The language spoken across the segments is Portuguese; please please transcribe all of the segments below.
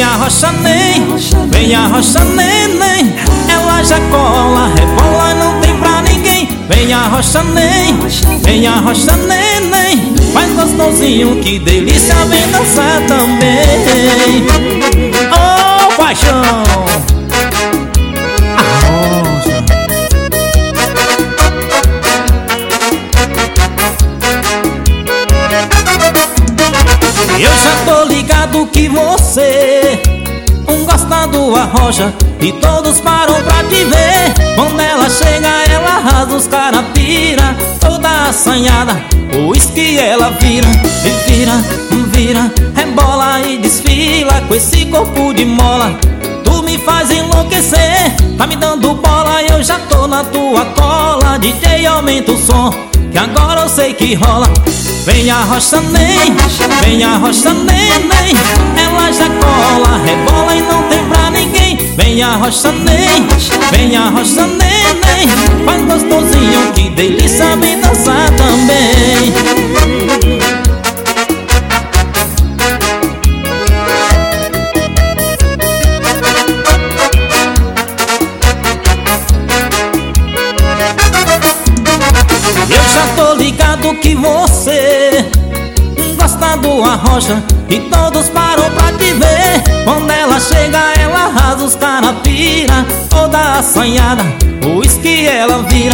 arrocha nem, vem arrocha neném. Ela já cola, rebola, não tem pra ninguém. Vem arrocha nem, vem arrocha neném. Faz gostosinho, que delícia, vem dançar também. Oh, paixão! Arrocha. Eu já tô ligado que você gosta do arrocha e todos param pra te ver. Quando ela chega, ela arrasa, os cara pira, toda assanhada, o uísque ela vira, e vira, rebola e desfila com esse corpo de mola. Tu me faz enlouquecer, tá me dando bola, eu já tô na tua cola. DJ, aumenta o som, que agora eu sei que rola. Vem arrocha nem, vem arrocha neném. Ela já cola, rebola e não tem pra ninguém. Vem arrocha nem, vem arrocha neném. Faz gostosinho, que delícia, vem dançar também. Eu já tô ligado que você gosta do arrocha e todos param pra te ver. Quando ela chega, ela arrasa, os cara pira, toda assanhada, o uísque ela vira,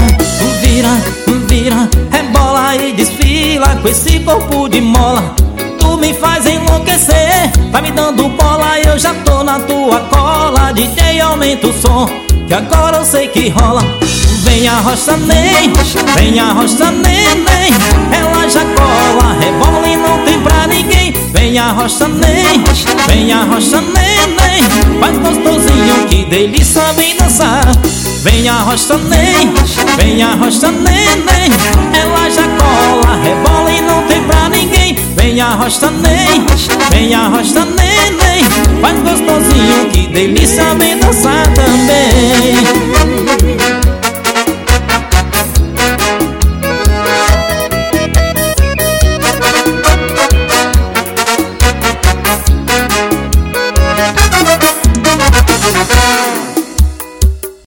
rebola e desfila com esse corpo de mola. Tu me faz enlouquecer, tá me dando bola, eu já tô na tua cola. DJ, aumenta o som, que agora eu sei que rola. Vem arrocha nem, vem arrocha neném. Ela já cola, rebola e não tem pra ninguém. Vem arrocha nem, vem arrocha neném. Faz gostosinho, que delícia, vem dançar. Vem arrocha nem, vem arrocha neném. Ela já cola, rebola e não tem pra ninguém. Vem arrocha nem, vem arrocha neném. Faz gostosinho, que delícia, vem dançar também.